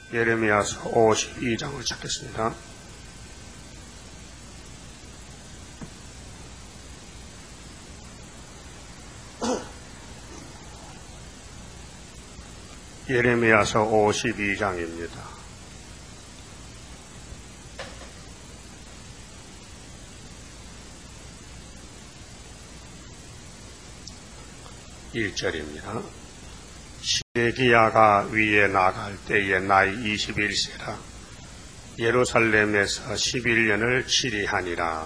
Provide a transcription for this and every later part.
예레미야서 52장을 찾겠습니다. 예레미야서 52장입니다. (1절입니다) 시데기야가 위에 나갈 때에 나이 21세라 예루살렘에서 11년을 치리하니라.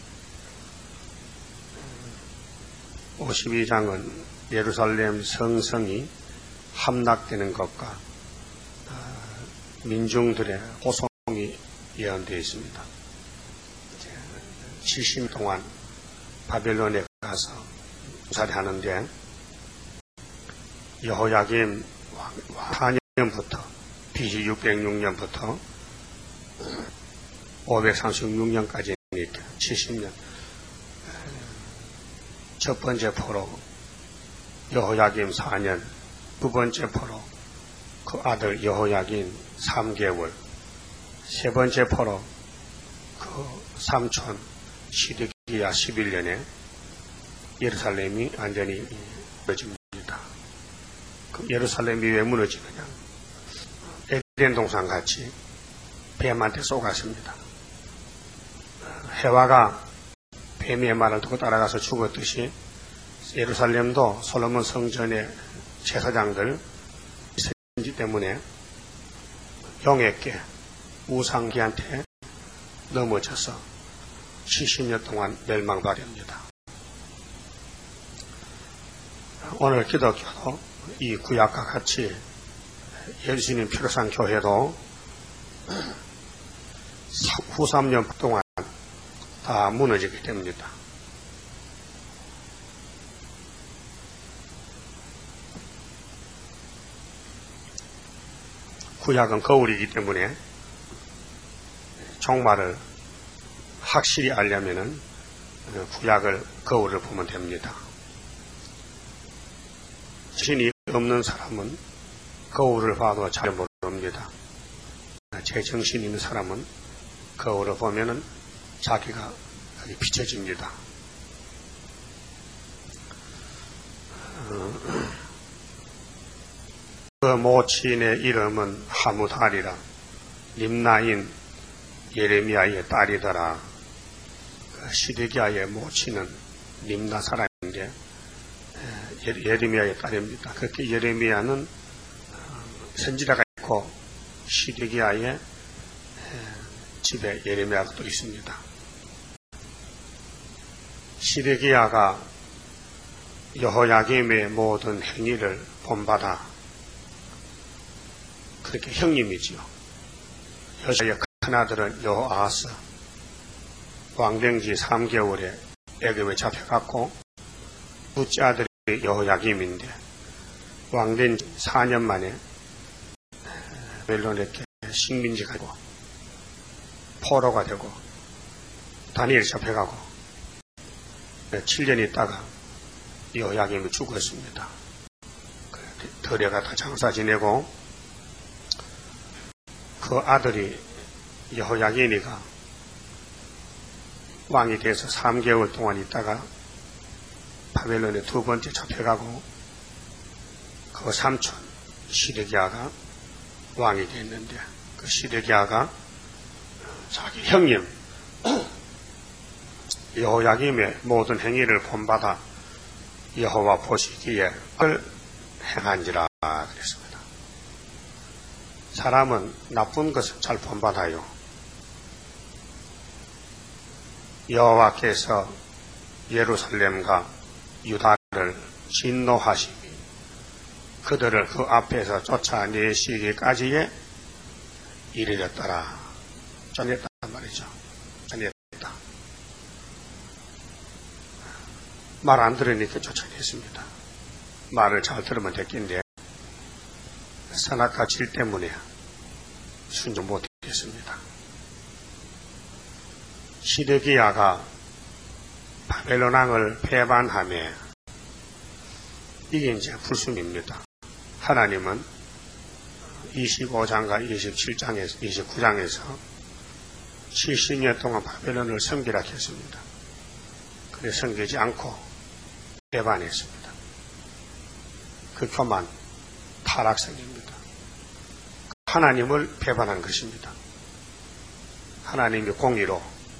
52장은 예루살렘 성성이 함락되는 것과 민중들의 고통이 예언되어 있습니다. 70년 동안 바벨론에 가서 살이하는데 여호야김 4년부터 BC 606년부터 536년까지니까 70년. 첫 번째 포로 여호야김 4년, 두 번째 포로 그 아들 여호야김 3개월, 세 번째 포로 그 삼촌 시드기야 11년에 예루살렘이 완전히 무너집니다. 그 예루살렘이 왜 무너지느냐? 에덴 동산 같이 뱀한테 쏘갔습니다. 해와가 뱀의 말을 듣고 따라가서 죽었듯이 예루살렘도 솔로몬 성전의 제사장들 있었기 때문에 영에게 우상기한테 넘어져서 70년 동안 멸망받습니다. 오늘 기독교도 이 구약과 같이 예수님 피로산 교회도 후 3년 동안 다 무너지게 됩니다. 구약은 거울이기 때문에 종말을 확실히 알려면은 구약을 거울을 보면 됩니다. 신이 없는 사람은 거울을 봐도 잘 모릅니다. 제정신 있는 사람은 거울을 보면은 자기가 비춰집니다. 그 모친의 이름은 하무달이라 림나인 예레미야의 딸이더라. 시드기야의 모친은 림나 사람인데 예레미야의 딸입니다. 그렇게 예레미야는 선지자가 있고 시드기야의 집에 예레미야가 또 있습니다. 시드기야가 여호야김의 모든 행위를 본받아 그렇게 형님이지요. 여자의 큰아들은 여호아하스 왕된 지 3개월에 애굽에 잡혀갔고 둘째 아들이 여호야김인데 왕된 지 4년 만에 바벨론에 식민지가 되고 포로가 되고 다니엘이 잡혀가고 7년 있다가 여호야김이 죽었습니다. 들여가다 장사 지내고 그 아들이 여호야김이가 왕이 돼서 3개월 동안 있다가 바벨론에 두 번째 잡혀가고 그 삼촌 시드기야가 왕이 됐는데 그 시드기야가 자기 형님 여호야김의 모든 행위를 본받아 여호와 보시기에 그걸 행한지라 그랬습니다. 사람은 나쁜 것을 잘 본받아요. 여호와께서 예루살렘과 유다를 진노하시니 그들을 그 앞에서 쫓아내시기까지에 이르렀더라. 전했단 말이죠. 전했다. 말 안 들으니까 쫓아냈습니다. 말을 잘 들으면 됐긴데 선악과 질 때문에 순종 못했습니다. 시드기야가 바벨론 왕을 배반하며 이게 이제 불순입니다. 하나님은 25장과 27장에서 29장에서 70년 동안 바벨론을 섬기라 했습니다. 그래 섬기지 않고 배반했습니다. 그 교만 타락성입니다. 하나님을 배반한 것입니다. 하나님의 공의로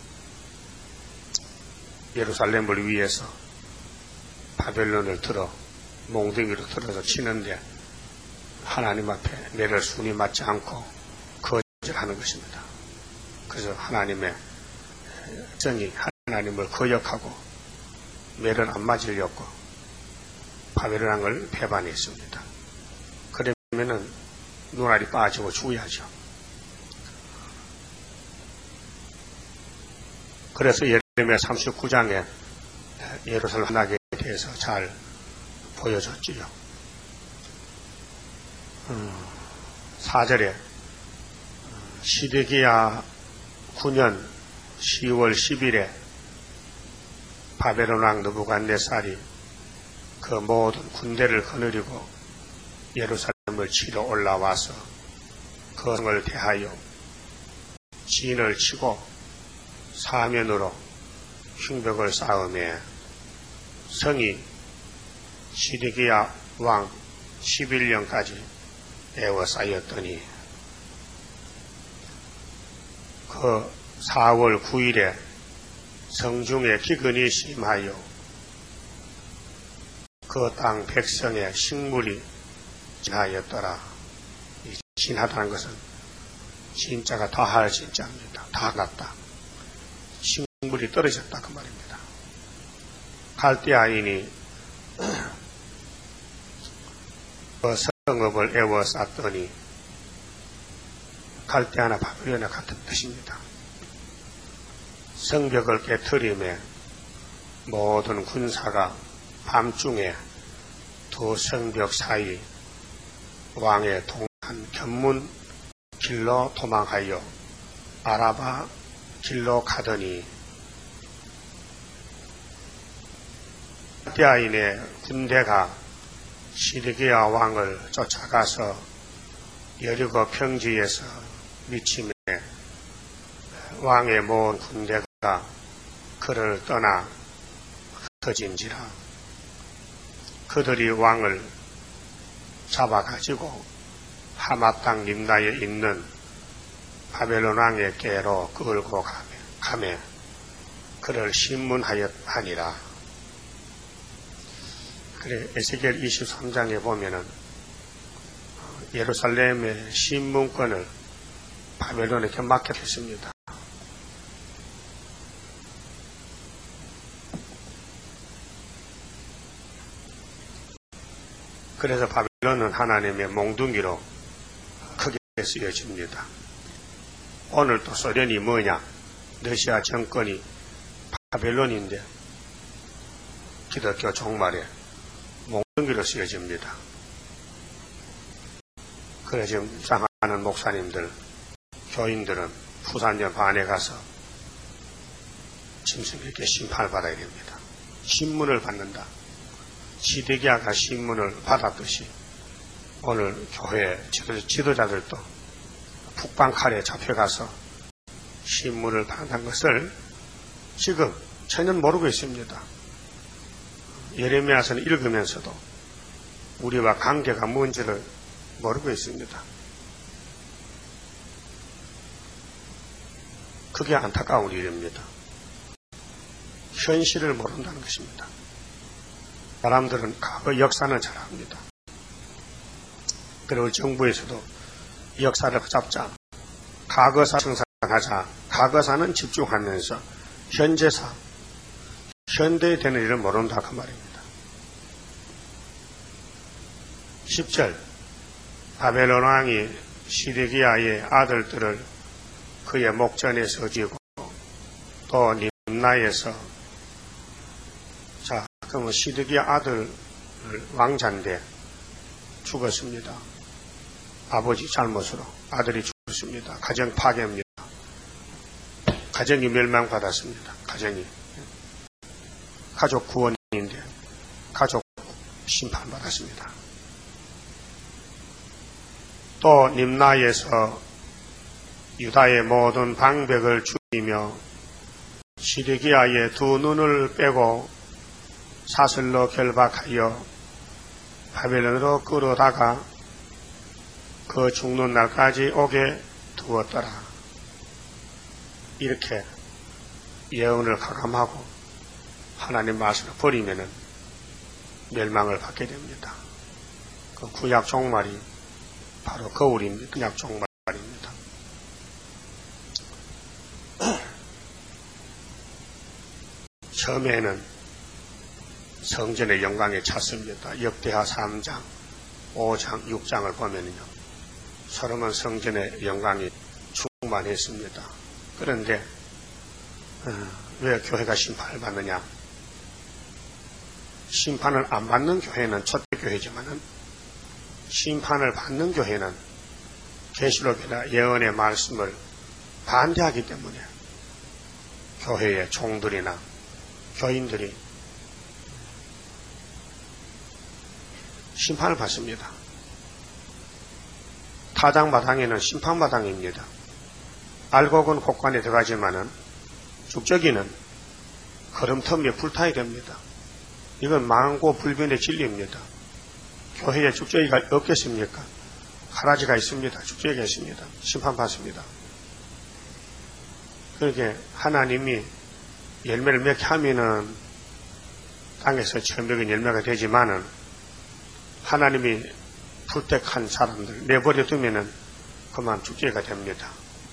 예루살렘을 위해서 바벨론을 들어 몽둥이로 들어서 치는데 하나님 앞에 매를 순위 맞지 않고 거절하는 것입니다. 그래서 하나님의 정의, 하나님을 거역하고 매를 안 맞으려고 바벨론을 배반했습니다. 그러면은 눈알이 빠지고 죽어야죠. 그래서 예레미야 39장에 예루살렘 하나님에 대해서 잘 보여줬지요. 4절에 시드기야 9년 10월 10일에 바벨론 왕 느부갓네살이 그 모든 군대를 거느리고 예루살렘을 치러 올라와서 그 성을 대하여 진을 치고 사면으로 흉벽을 쌓음에 성이 시드기야 왕 11년까지 에워싸였더니 그 4월 9일에 성중에 기근이 심하여 그 땅 백성의 식물이 진하였더라. 이 진하다는 것은 진짜가 다할 진짜입니다. 다 났다. 식물이 떨어졌다 그 말입니다. 갈대아인이 그 성읍을 에워쌌더니 갈대아나 바벨론과 같은 뜻입니다. 성벽을 깨트리며 모든 군사가 밤중에 두 성벽 사이 왕의 동한 견문 길로 도망하여 아라바 길로 가더니 갈대아인의 군대가 시드기야 왕을 쫓아가서 여리고 평지에서 미치매 왕의 모든 군대가 그를 떠나 흩어진지라. 그들이 왕을 잡아가지고 하마 땅 림나에 있는 바벨론 왕의 궤로 끌고 가매 그를 신문하였하니라. 그래 에스겔 23장에 보면은 예루살렘의 신문권을 바벨론에게 맡겼습니다. 그래서 바벨론은 하나님의 몽둥이로 크게 쓰여집니다. 오늘 또 소련이 뭐냐? 러시아 정권이 바벨론인데 기독교 종말에 몽둥이로 쓰여집니다. 그래서 지금 장하는 목사님들, 교인들은 부산전 반에 가서 짐승에게 심판을 받아야 됩니다. 신문을 받는다. 시드기야가 신문을 받았듯이 오늘 교회 지도자들도 북방칼에 잡혀가서 신문을 받는 것을 지금 전혀 모르고 있습니다. 예레미야서는 읽으면서도 우리와 관계가 뭔지를 모르고 있습니다. 그게 안타까운 일입니다. 현실을 모른다는 것입니다. 사람들은 과거 역사는 잘 압니다. 그리고 정부에서도 역사를 잡자, 과거사 생산하자, 과거사는 집중하면서 현재사, 현대에 되는 일을 모른다 그 말입니다. 10절 바벨론 왕이 시드기야의 아들들을 그의 목전에서 지고 또 림나에서 자 그러면 시드기야 아들 왕자인데 죽었습니다. 아버지 잘못으로 아들이 죽었습니다. 가정 파괴입니다. 가정이 멸망받았습니다. 가족 구원인데 가족 심판받았습니다. 또 림나에서 유다의 모든 방백을 죽이며 시드기야의 두 눈을 빼고 사슬로 결박하여 바벨론으로 끌어다가 그 죽는 날까지 오게 두었더라. 이렇게 예언을 가감하고 하나님 말씀을 버리면은 멸망을 받게 됩니다. 그 구약 종말이 바로 거울입니다. 구약 종말입니다. 처음에는 성전의 영광에 찼습니다. 역대하 3장, 5장, 6장을 보면요. 솔로몬 성전의 영광이 충만했습니다. 그런데 왜 교회가 심판을 받느냐? 심판을 안 받는 교회는 초대교회지만은 심판을 받는 교회는 계시록이나 예언의 말씀을 반대하기 때문에 교회의 종들이나 교인들이 심판을 받습니다. 타장마당에는 심판마당입니다. 알곡은 곡간에 들어가지만은 죽적이는 거름터미에 불타야 됩니다. 이건 망고불변의 진리입니다. 교회에 죽적이가 없겠습니까? 가라지가 있습니다. 죽적이가 있습니다. 심판받습니다. 그렇게 하나님이 열매를 맺게 하면은 땅에서 천백은 열매가 되지만은 하나님이 불택한 사람들 내버려 두면은 그만 죽지가 됩니다.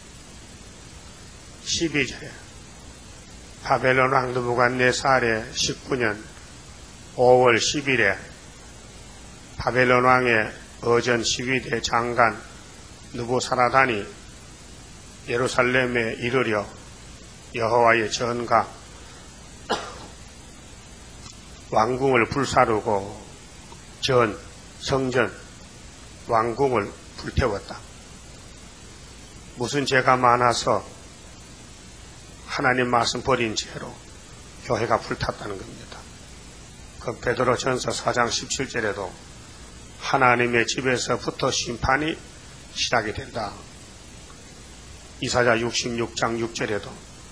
12절에 바벨론 왕 느부갓네살의 19년 5월 10일에 바벨론 왕의 어전 12대 장관 느부사라단이 예루살렘에 이르려 여호와의 전가 왕궁을 불사르고 성전 왕궁을 불태웠다. 무슨 죄가 많아서 하나님 말씀 버린 죄로 교회가 불탔다는 겁니다. 그 베드로 전서 4장 17절에도 하나님의 집에서부터 심판이 시작이 된다. 이사야 66장 6절에도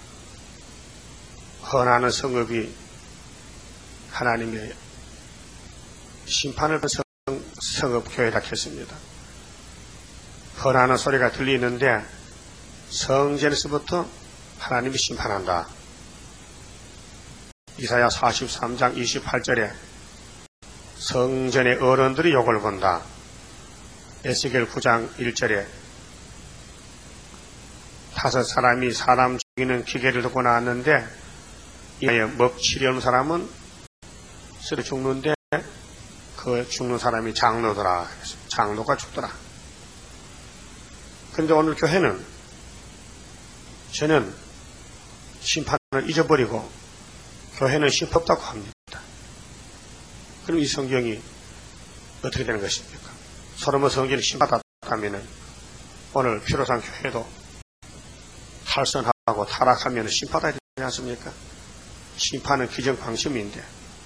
헌하는 성읍이 하나님의 심판을 받은 성읍교회라 했습니다. 헌하는 소리가 들리는데 성전에서부터 하나님이 심판한다. 이사야 43장 28절에 성전의 어른들이 욕을 본다. 에스겔 9장 1절에 5 사람이 사람 죽이는 기계를 듣고 나왔는데 이에 먹치려는 사람은 쓰러 죽는데 그 죽는 사람이 장로더라. 장로가 죽더라. 그런데 오늘 교회는 저는 심판을 잊어버리고 교회는 심판 없다고 합니다. 그럼 이 성경이 어떻게 되는 것입니까? 솔로몬 성전이 심판받았다면 오늘 피로상 교회도 탈선하고 타락하면 심판받아야 되지 않습니까? 심판은 기정방심인데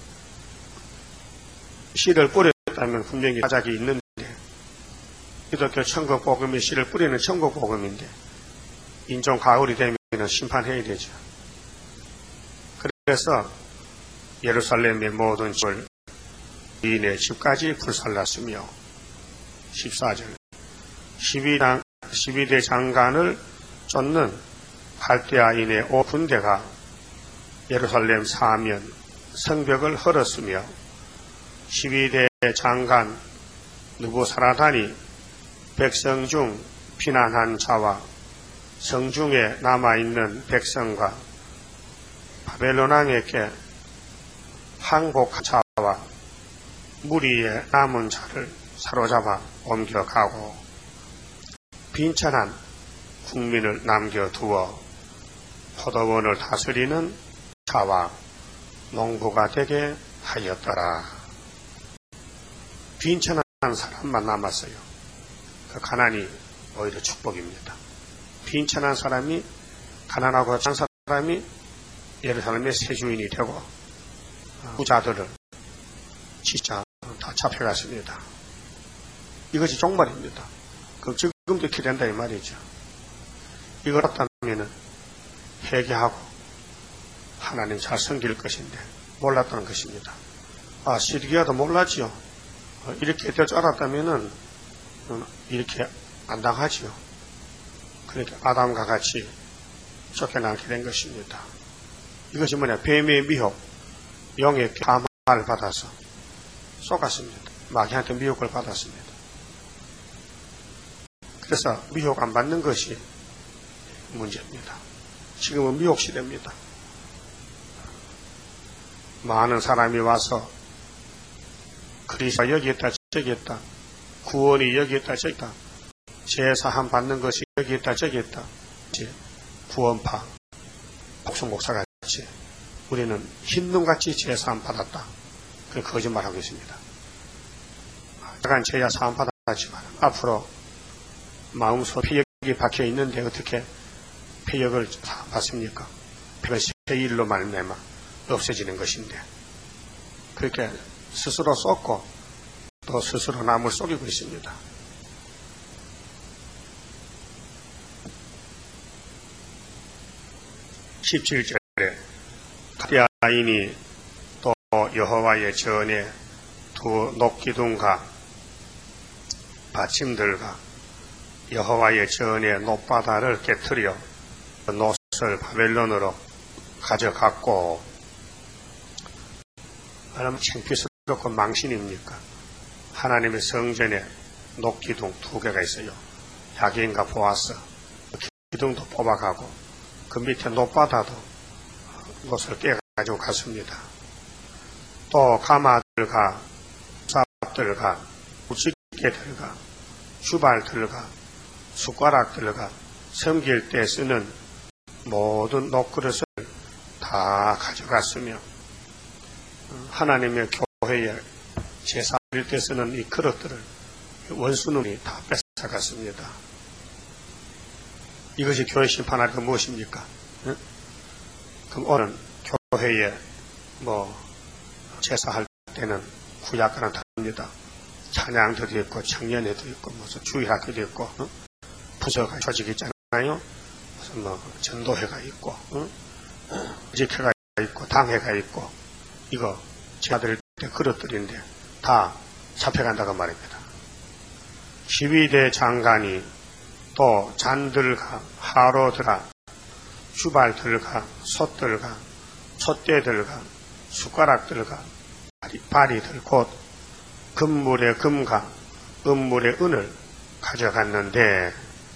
씨를 뿌렸다면 분명히 자작이 있는데 기독교 천국복음이 씨를 뿌리는 천국복음인데 인종 가을이 되면 심판해야 되죠. 그래서 예루살렘의 모든 집을 이인의 집까지 불살랐으며 14절 12대 장관을 쫓는 갈대아인의 5군대가 예루살렘 사면 성벽을 헐었으며 12대 장관 느부사라단이 백성 중 피난한 자와 성중에 남아있는 백성과 바벨론 왕에게 항복한 자와 무리에 남은 자를 사로잡아 옮겨가고 빈천한 국민을 남겨두어 포도원을 다스리는 자와 농부가 되게 하였더라. 빈천한 사람만 남았어요. 그 가난이 오히려 축복입니다. 빈천한 사람이 가난하고 한 사람이 예루살렘의 새 주인이 되고 부자들을 진짜 다 잡혀갔습니다. 이것이 종말입니다. 그럼 지금도 이렇게 된다 이 말이죠. 이걸 알았다면 회개하고 하나님 잘 섬길 것인데 몰랐다는 것입니다. 아, 시드기야도 몰랐지요. 이렇게 될 줄 알았다면 이렇게 안 당하지요. 그러니까 아담과 같이 쫓겨나게 된 것입니다. 이것이 뭐냐? 뱀의 미혹, 영의 감화를 받아서 속았습니다. 마귀한테 미혹을 받았습니다. 그래서 미혹 안 받는 것이 문제입니다. 지금은 미혹 시대입니다. 많은 사람이 와서 그리스도가 여기 있다 저기 있다, 구원이 여기 있다 저기 있다, 제사함 받는 것이 여기 있다 저기 있다, 구원파 복숭 목사같이 우리는 흰눈같이 제사함 받았다, 그런 거짓말하고 있습니다. 약간 제야 사함 받았지만 앞으로 마음속 피역이 박혀 있는데 어떻게 피역을 받습니까? 그것이 일로 말미암아 없어지는 것인데, 그렇게 스스로 쏟고 또 스스로 남을 속이고 있습니다. (17절에) 가디아인이 또 여호와의 전에 두 녹기둥과 받침들과 여호와의 전에 놋바다를 깨뜨려 놋을 바벨론으로 가져갔고, 얼마나 창피스럽고 망신입니까? 하나님의 성전에 녹기둥 2개가 있어요. 야긴과 보아스, 기둥도 뽑아가고 그 밑에 놋바다도 놋을 깨가지고 갔습니다. 또 가마들과 삽들과 부치개들과 주발들과 숟가락들과 섬길 때 쓰는 모든 녹그릇을 다 가져갔으며, 하나님의 교회에 제사 드릴 때 쓰는 이 그릇들을 원수놈이 다 뺏어갔습니다. 이것이 교회 심판할 건 무엇입니까? 응? 그럼 오늘 교회에 제사할 때는 구약과는 다릅니다. 찬양도 있고 청년회도 있고 무슨 주의학교도 있고 부서가 조직이 있잖아요. 무슨 전도회가 있고 직회가 있고 당회가 있고, 이거 제사드릴 때 그릇들인데 다 잡혀간다고 말입니다. 12대 장관이 또 잔들과 하로들과 주발들과 솥들과 촛대들과 숟가락들과 바리들 곧 금물의 금과 은물의 은을 가져갔는데,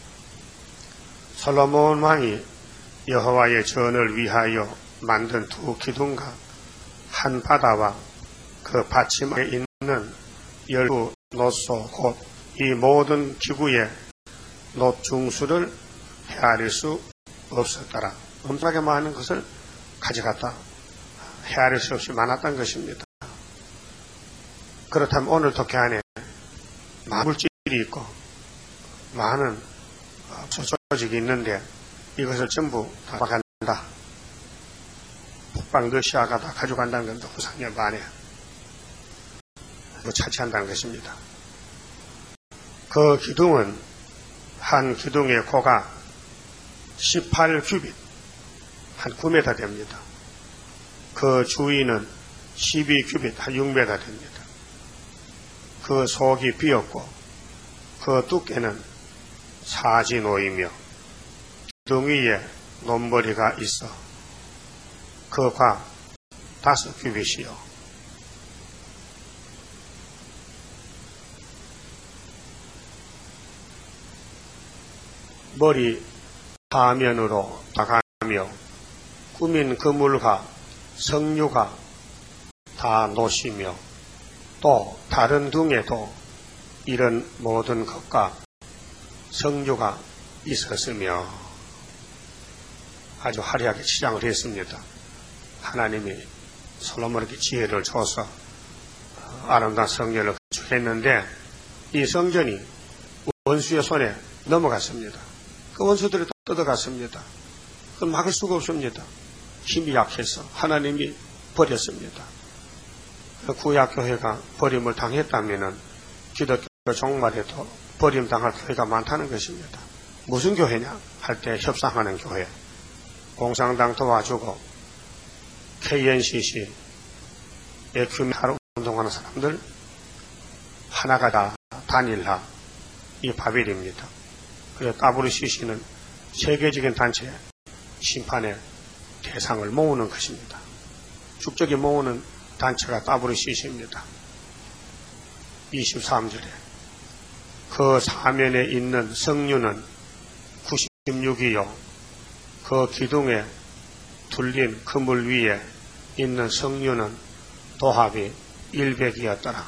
솔로몬 왕이 여호와의 전을 위하여 만든 두 기둥과 한 바다와 그 받침에 있는 12 놋소 곧 이 모든 기구의 놋 중수를 헤아릴 수 없었더라. 엄청나게 많은 것을 가져갔다. 헤아릴 수 없이 많았던 것입니다. 그렇다면 오늘도 그 안에 많은 물질이 있고 많은 조직이 있는데 이것을 전부 다 가져간다. 북방 러시아가 다 가져간다는 건 후상의 만에 차치한다는 것입니다. 그 기둥은 한 기둥의 고가 18규빗, 한 9m 됩니다. 그 주위는 12규빗, 한 6m 됩니다. 그 속이 비었고 그 두께는 사지노이며 기둥 위에 논머리가 있어 그과 5규빗이요. 머리 하면으로 다가며 꾸민 그물과 석류가 다 노시며 또 다른 둥에도 이런 모든 것과 석류가 있었으며, 아주 화려하게 치장을 했습니다. 하나님이 솔로몬에게 지혜를 줘서 아름다운 성전을 건축했는데 이 성전이 원수의 손에 넘어갔습니다. 그 원수들이 뜯어갔습니다. 그건 막을 수가 없습니다. 힘이 약해서 하나님이 버렸습니다. 구약교회가 버림을 당했다면 기독교 종말에도 버림당할 교회가 많다는 것입니다. 무슨 교회냐 할 때 협상하는 교회, 공산당 도와주고 KNCC, 에큐메니칼 운동하는 사람들 하나가 다 단일화, 이 바벨입니다. 그래서 WCC는 세계적인 단체 심판의 대상을 모으는 것입니다. 축적이 모으는 단체가 WCC입니다. 23절에 그 사면에 있는 성류는 96이요 그 기둥에 둘린 그물 위에 있는 성류는 도합이 100이었더라.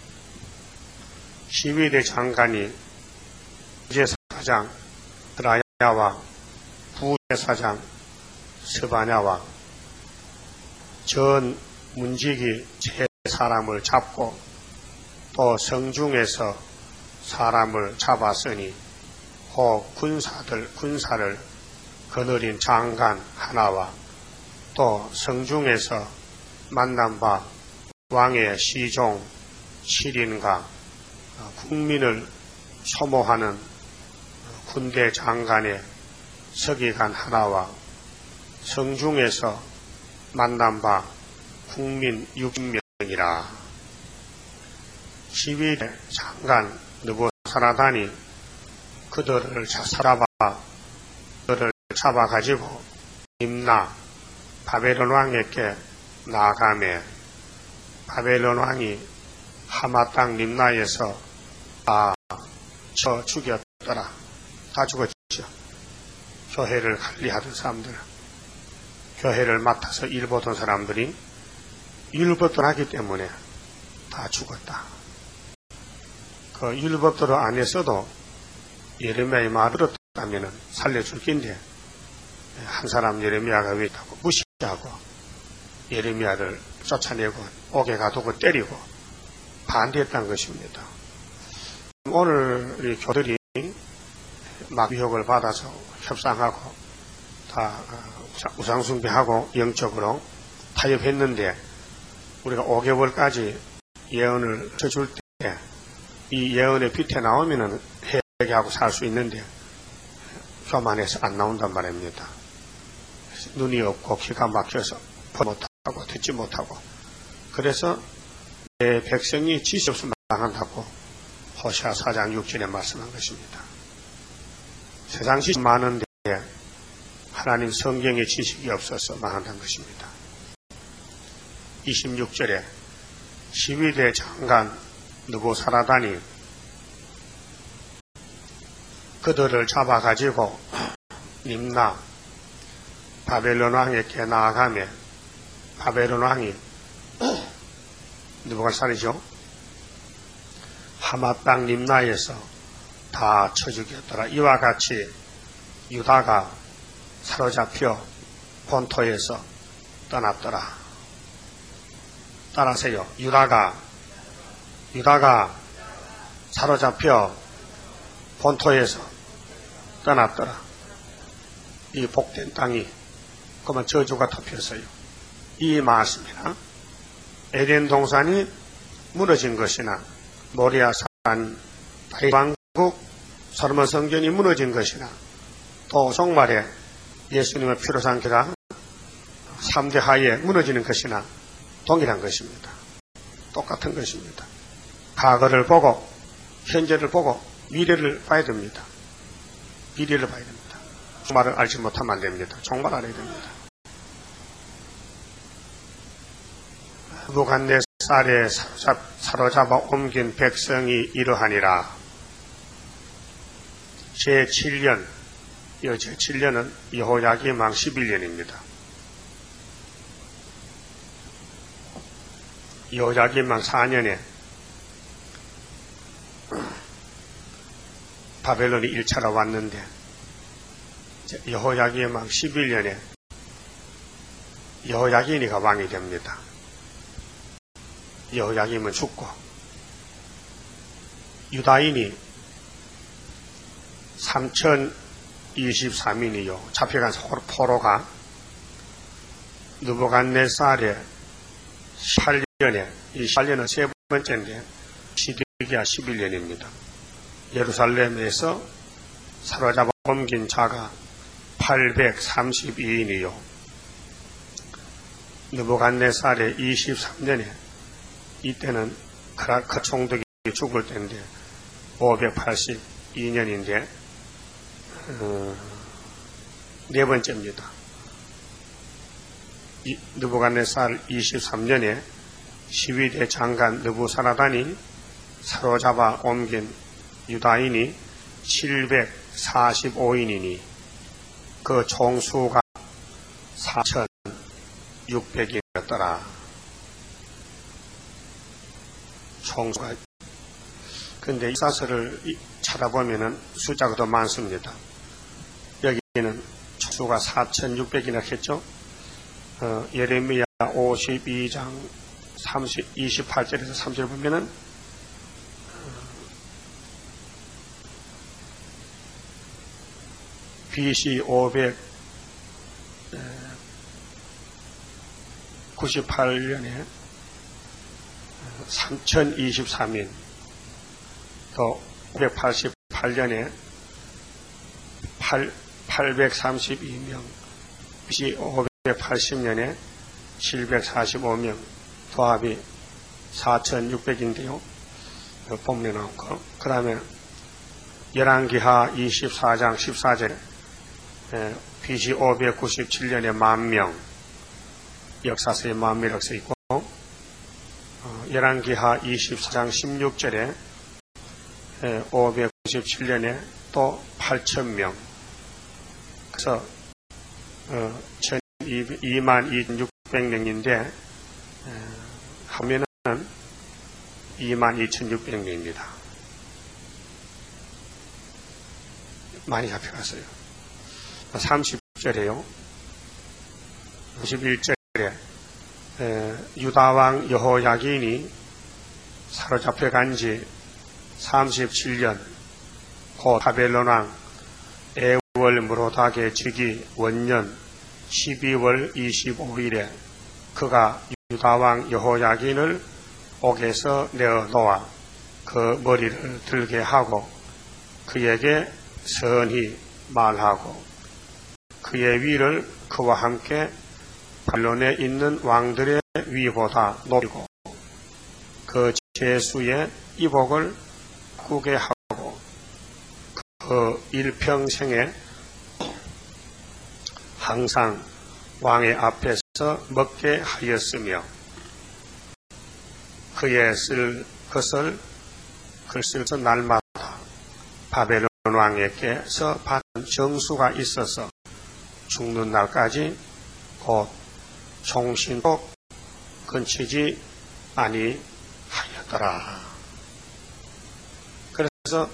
12대 장관이 제사장 드라야와 부제사장 스바냐와 전 문지기 제 사람을 잡고 또 성중에서 사람을 잡았으니 그 군사를 거느린 장관 하나와 또 성중에서 만난 바 왕의 시종 7인과 국민을 소모하는 군대 장관의 서기관 하나와 성중에서 만난 바 국민 60명이라. 12대 장관 느부사라단이 그들을 잡아가지고 림나 바벨론 왕에게 나아가매 바벨론 왕이 하마 땅 림나에서 다 쳐 죽였더라. 다 죽었죠. 교회를 관리하던 사람들, 교회를 맡아서 일보던 사람들이 율법도 하기 때문에 다 죽었다. 그 율법대로 안 했어도 예레미야의 말을 들었다면 살려줄 긴데 한 사람 예레미야가 왜 있다고 무시하고 예레미야를 쫓아내고 옥에 가두고 때리고 반대했다는 것입니다. 오늘 우리 교들이 막 유혹을 받아서 협상하고 다 우상숭배하고 영적으로 타협했는데 우리가 5개월까지 예언을 쳐줄 때 이 예언의 빛에 나오면은 회개하고 살 수 있는데 교만해서 안 나온단 말입니다. 눈이 없고 귀가 막혀서 보지 못하고 듣지 못하고 그래서 내 백성이 지식 없으면 망한다고 호시아 4장 6절에 말씀한 것입니다. 세상 지식이 많은데 하나님 성경의 지식이 없어서 망한다는 것입니다. 26절에 12대 장관 느부사라단이 그들을 잡아가지고 림나 바벨론 왕에게 나아가며 바벨론 왕이 느부갓네살이죠. 하마 땅 림나에서 다 쳐 죽였더라. 이와 같이 유다가 사로잡혀 본토에서 떠났더라. 따라하세요. 유다가 사로잡혀 본토에서 떠났더라. 이 복된 땅이 그만 저주가 덮였어요. 이 말씀이나 에덴 동산이 무너진 것이나 모리아산 다윗왕국 솔로몬 성전이 무너진 것이나 또 종말에 예수님의 피로 산 교회가 3대 하에 무너지는 것이나 동일한 것입니다. 똑같은 것입니다. 과거를 보고 현재를 보고 미래를 봐야 됩니다. 미래를 봐야 됩니다. 종말을 알지 못하면 안 됩니다. 종말 알아야 됩니다. 느부갓네살에 사로잡아 옮긴 백성이 이러하니라. 제7년, 이 제7년은 여호야김 왕 11년입니다. 여호야김 왕 4년에 바벨론이 1차로 왔는데 여호야김 왕 11년에 여호야긴이가 왕이 됩니다. 여호야김은 죽고 유다인이 3023인이요 잡혀간 포로가 느부갓네살의 18년에 이 18년은 세 번째인데 시드기야 11년입니다. 예루살렘에서 사로잡아 옮긴 자가 832인이요. 느부갓네살의 23년에 이때는 그 총독이 죽을 때인데 582년인데 네 번째입니다. 느부갓네살 23년에 12대 장관 느부사라단이 사로잡아 옮긴 유다인이 745인이니 그 총수가 4,600이었더라. 총수가. 근데 역사서를 찾아보면은 숫자가 더 많습니다. 여기는 총수가 4,600이나 했죠. 예레미야 52장 28절에서 30절 보면은 BC 598년에 3023인, 또 588년에 832명, BC 580년에 745명, 도합이 4600인데요. 본문에 나온 거. 그 다음에 열왕기하 24장 14절에 BC 597년에 10,000명, 역사서에 10,000이라고 써있고, 열왕기하 24장 16절에 597년에 또 8,000명. 그래서 22,600명인데 하면은 22,600명입니다. 많이 잡혀갔어요. 30절에요. 51절에 유다왕 여호야긴이 사로잡혀간 지 37년, 곧 바벨론왕 에월 무로닥의 즉위 원년 12월 25일에 그가 유다왕 여호야긴을 옥에서 내어놓아 그 머리를 들게 하고 그에게 선히 말하고 그의 위를 그와 함께 바벨론에 있는 왕들의 위보다 높이고 그 제수의 이복을 꾸게 하고 그 일평생에 항상 왕의 앞에서 먹게 하였으며 그의 쓸 것을 글쎄서 날마다 바벨론 왕에게서 받은 정수가 있어서 죽는 날까지 곧 총신도 건치지 아니하였더라. 그래서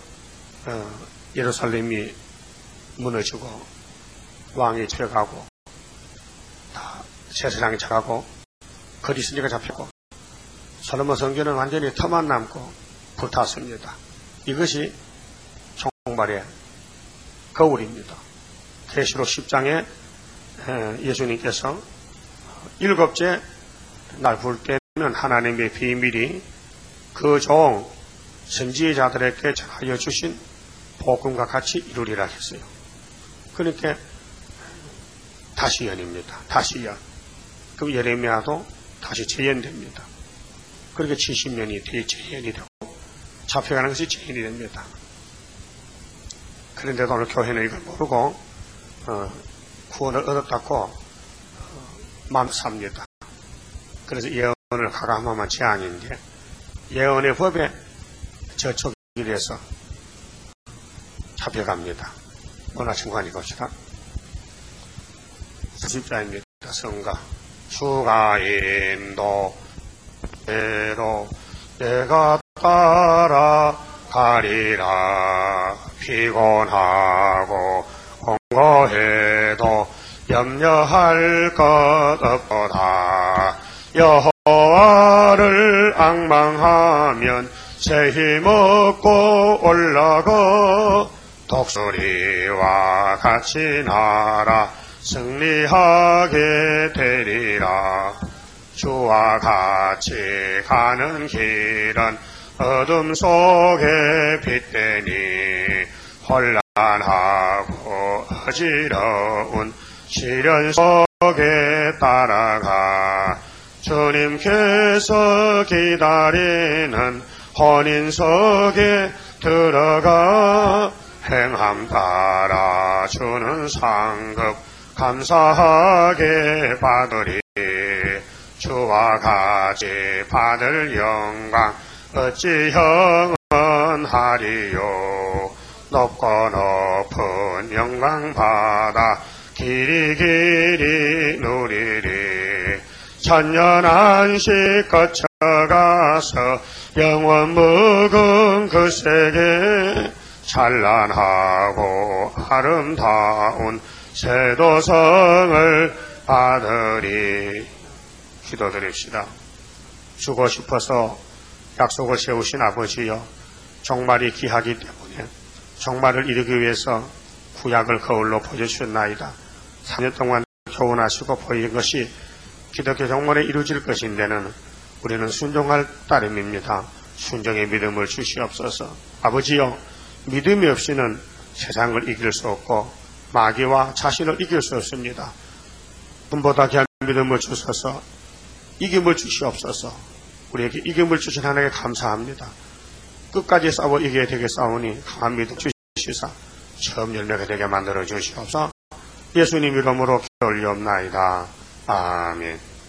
예루살렘이 무너지고 왕이 쳐가고 다 세상이 쳐가고 그리스도가 잡히고 솔로몬 성전은 완전히 터만 남고 불탔습니다. 이것이 종말의 거울입니다. 계시록 10장에 예수님께서 일곱째 날 부를 때는 하나님의 비밀이 그 종 선지자들에게 전하여 주신 복음과 같이 이루리라 했어요. 그러니까 다시 연입니다. 다시 연. 그럼 예레미야도 다시 재연됩니다. 그렇게 70년이 뒤에 재연이 되고 잡혀가는 것이 재연이 됩니다. 그런데도 오늘 교회는 이걸 모르고 구원을 얻었다고 마음 삽니다. 그래서 예언을 가감하면 재앙인데 예언의 법에 저촉이돼서 잡혀갑니다. 문화청관이 봅시다. 40자입니다. 성가 주가 인도대로 내가 따라가리라. 피곤하고 공고해도 염려할 것 없도다. 여호와를 앙망하면 새 힘없고 올라가 독수리와 같이 날아 승리하게 되리라. 주와 같이 가는 길은 어둠 속에 빛되니 혼란하고 어지러운 시련 속에 따라가 주님께서 기다리는 혼인 속에 들어가 행함 따라 주는 상급 감사하게 받으리. 주와 같이 받을 영광 어찌 형언하리요. 높고 높은 영광 받아 길이 길이 누리리. 천년 안식 거쳐가서 영원 묵은 그 세계 찬란하고 아름다운 세도성을 받으리. 기도드립시다. 주고 싶어서 약속을 세우신 아버지여, 종말이 귀하기 때문에 종말을 이루기 위해서 구약을 거울로 보여주셨나이다. 3년 동안 교훈하시고 보인 것이 기독교 종말에 이루어질 것인데는 우리는 순종할 따름입니다. 순종의 믿음을 주시옵소서. 아버지여, 믿음이 없이는 세상을 이길 수 없고 마귀와 자신을 이길 수 없습니다. 꿈보다 귀한 믿음을 주셔서 이김을 주시옵소서. 우리에게 이김을 주신 하나님께 감사합니다. 끝까지 싸워 이겨야 되게 싸우니 강한 믿음 주시사 처음 열매가 되게 만들어 주시옵소서. 예수님 이름으로 기도 올리옵나이다. 아멘.